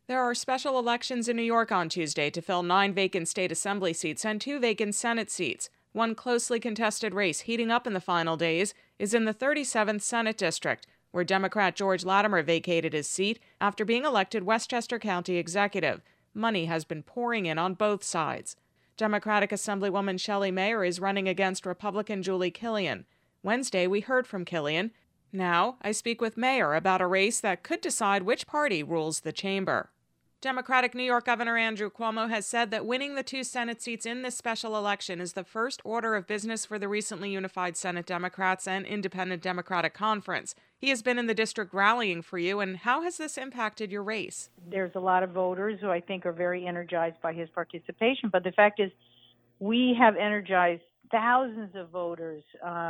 There are special elections in New York on Tuesday to fill 9 vacant state assembly seats and 2 vacant Senate seats. One closely contested race heating up in the final days is in the 37th Senate District, where Democrat George Latimer vacated his seat after being elected Westchester County executive. Money has been pouring in on both sides. Democratic Assemblywoman Shelley Mayer is running against Republican Julie Killian. Wednesday, we heard from Killian. Now, I speak with Mayer about a race that could decide which party rules the chamber. Democratic New York Governor Andrew Cuomo has said that winning the 2 Senate seats in this special election is the first order of business for the recently unified Senate Democrats and Independent Democratic Conference. He has been in the district rallying for you, and how has this impacted your race? There's a lot of voters who I think are very energized by his participation, but the fact is we have energized thousands of voters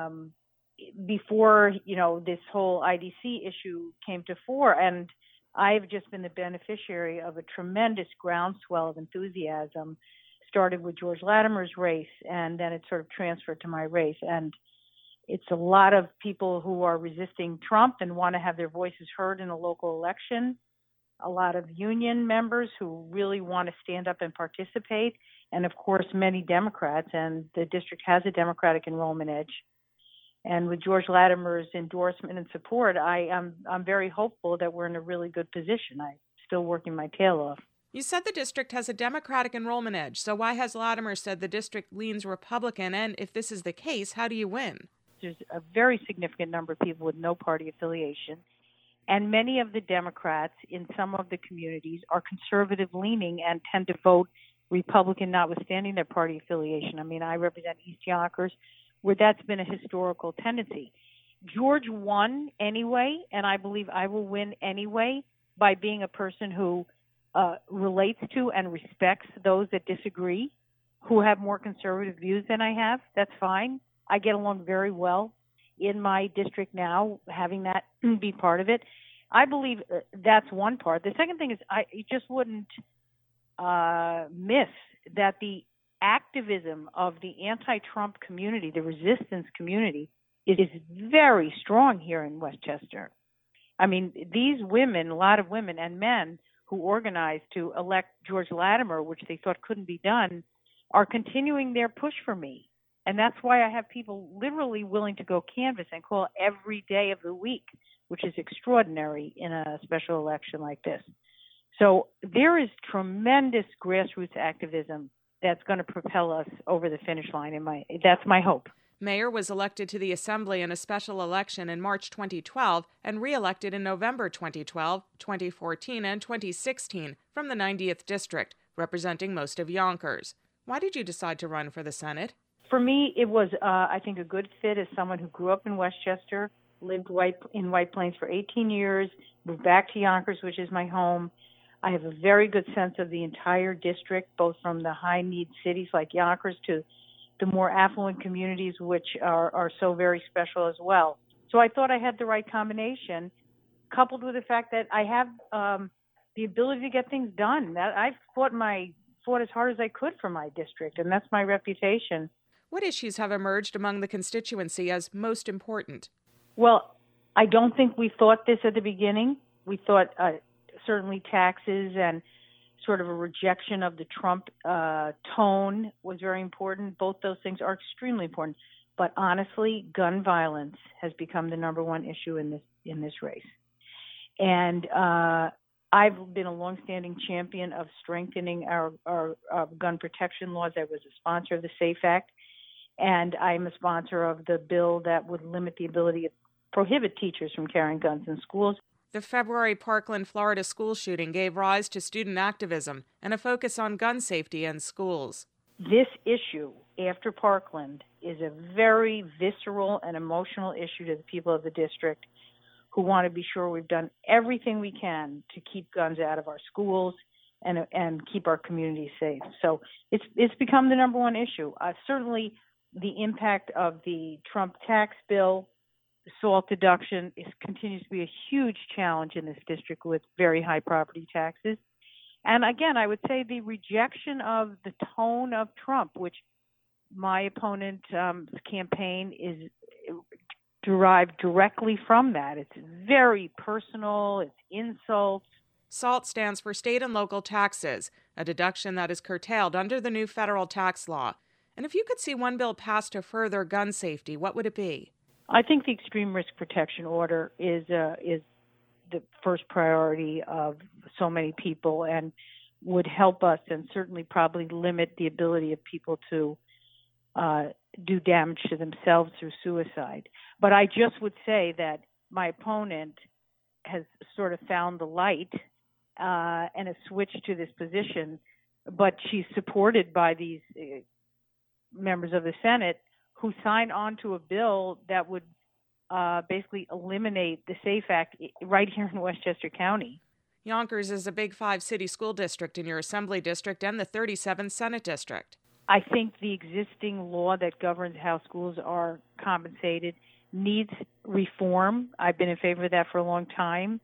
before, this whole IDC issue came to fore, and I've just been the beneficiary of a tremendous groundswell of enthusiasm. Started with George Latimer's race, and then it sort of transferred to my race. And it's a lot of people who are resisting Trump and want to have their voices heard in a local election. A lot of union members who really want to stand up and participate. And of course, many Democrats, and the district has a Democratic enrollment edge. And with George Latimer's endorsement and support, I'm very hopeful that we're in a really good position. I'm still working my tail off. You said the district has a Democratic enrollment edge, so why has Latimer said the district leans Republican? And if this is the case, how do you win? There's a very significant number of people with no party affiliation, and many of the Democrats in some of the communities are conservative-leaning and tend to vote Republican, notwithstanding their party affiliation. I mean, I represent East Yonkers, where that's been a historical tendency. George won anyway, and I believe I will win anyway by being a person who relates to and respects those that disagree, who have more conservative views than I have. That's fine. I get along very well in my district now, having that be part of it. I believe that's one part. The second thing is you just wouldn't miss that the activism of the anti-Trump community, the resistance community, is very strong here in Westchester. I mean, these women, a lot of women and men who organized to elect George Latimer, which they thought couldn't be done, are continuing their push for me. And that's why I have people literally willing to go canvass and call every day of the week, which is extraordinary in a special election like this. So there is tremendous grassroots activism that's going to propel us over the finish line. That's my hope. Mayer was elected to the Assembly in a special election in March 2012 and re-elected in November 2012, 2014, and 2016 from the 90th District, representing most of Yonkers. Why did you decide to run for the Senate? For me, it was, I think, a good fit as someone who grew up in Westchester, lived in White Plains for 18 years, moved back to Yonkers, which is my home. I have a very good sense of the entire district, both from the high-need cities like Yonkers to the more affluent communities, which are so very special as well. So I thought I had the right combination, coupled with the fact that I have the ability to get things done. That I've fought as hard as I could for my district, and that's my reputation. What issues have emerged among the constituency as most important? Well, I don't think we thought this at the beginning. We thought certainly taxes and sort of a rejection of the Trump tone was very important. Both those things are extremely important. But honestly, gun violence has become the number one issue in this race. And I've been a longstanding champion of strengthening our gun protection laws. I was a sponsor of the SAFE Act, and I'm a sponsor of the bill that would limit the ability to prohibit teachers from carrying guns in schools. The February Parkland, Florida school shooting gave rise to student activism and a focus on gun safety in schools. This issue, after Parkland, is a very visceral and emotional issue to the people of the district who want to be sure we've done everything we can to keep guns out of our schools and keep our communities safe. So it's become the number one issue. Certainly the impact of the Trump tax bill, the SALT deduction continues to be a huge challenge in this district with very high property taxes. And again, I would say the rejection of the tone of Trump, which my opponent's campaign is derived directly from that. It's very personal, it's insults, SALT stands for state and local taxes, a deduction that is curtailed under the new federal tax law. And if you could see one bill passed to further gun safety, what would it be? I think the extreme risk protection order is the first priority of so many people and would help us and certainly probably limit the ability of people to do damage to themselves through suicide. But I just would say that my opponent has sort of found the light and has switched to this position, but she's supported by these members of the Senate who signed on to a bill that would basically eliminate the SAFE Act right here in Westchester County. Yonkers is a Big 5 city school district in your Assembly District and the 37th Senate District. I think the existing law that governs how schools are compensated needs reform. I've been in favor of that for a long time.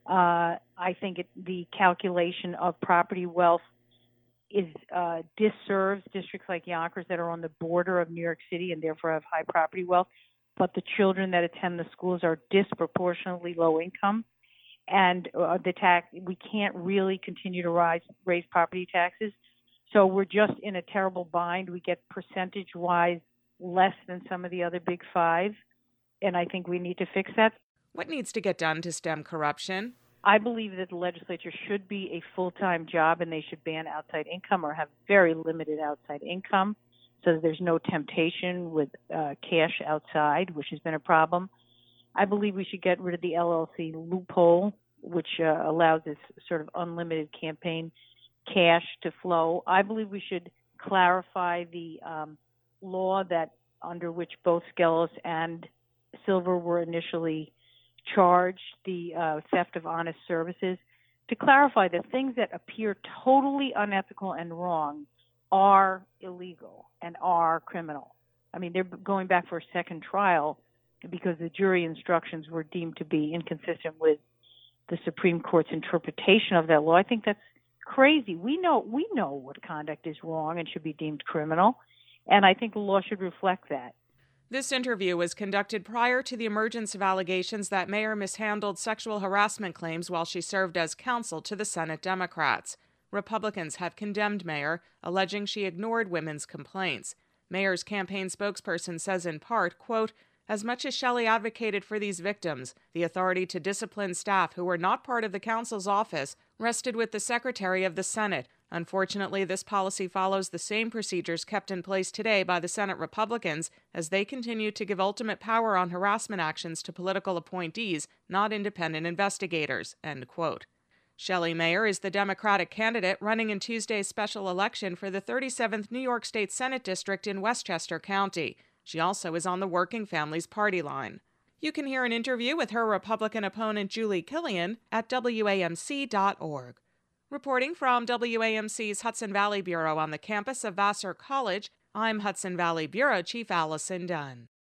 I think the calculation of property wealth is disserves districts like Yonkers that are on the border of New York City and therefore have high property wealth. But the children that attend the schools are disproportionately low income, and we can't really continue to raise property taxes. So we're just in a terrible bind. We get percentage-wise less than some of the other Big 5, and I think we need to fix that. What needs to get done to stem corruption? I believe that the legislature should be a full-time job, and they should ban outside income or have very limited outside income so that there's no temptation with cash outside, which has been a problem. I believe we should get rid of the LLC loophole, which allows this sort of unlimited campaign cash to flow. I believe we should clarify the law that under which both Skelos and Silver were initially charged, the theft of honest services, to clarify that things that appear totally unethical and wrong are illegal and are criminal. I mean, they're going back for a second trial because the jury instructions were deemed to be inconsistent with the Supreme Court's interpretation of that law. I think that's crazy. We know what conduct is wrong and should be deemed criminal, and I think the law should reflect that. This interview was conducted prior to the emergence of allegations that Mayer mishandled sexual harassment claims while she served as counsel to the Senate Democrats. Republicans have condemned Mayer, alleging she ignored women's complaints. Mayer's campaign spokesperson says in part, quote, "As much as Shelley advocated for these victims, the authority to discipline staff who were not part of the counsel's office rested with the Secretary of the Senate. Unfortunately, this policy follows the same procedures kept in place today by the Senate Republicans as they continue to give ultimate power on harassment actions to political appointees, not independent investigators," end quote. Shelley Mayer is the Democratic candidate running in Tuesday's special election for the 37th New York State Senate District in Westchester County. She also is on the Working Families Party line. You can hear an interview with her Republican opponent Julie Killian at WAMC.org. Reporting from WAMC's Hudson Valley Bureau on the campus of Vassar College, I'm Hudson Valley Bureau Chief Allison Dunn.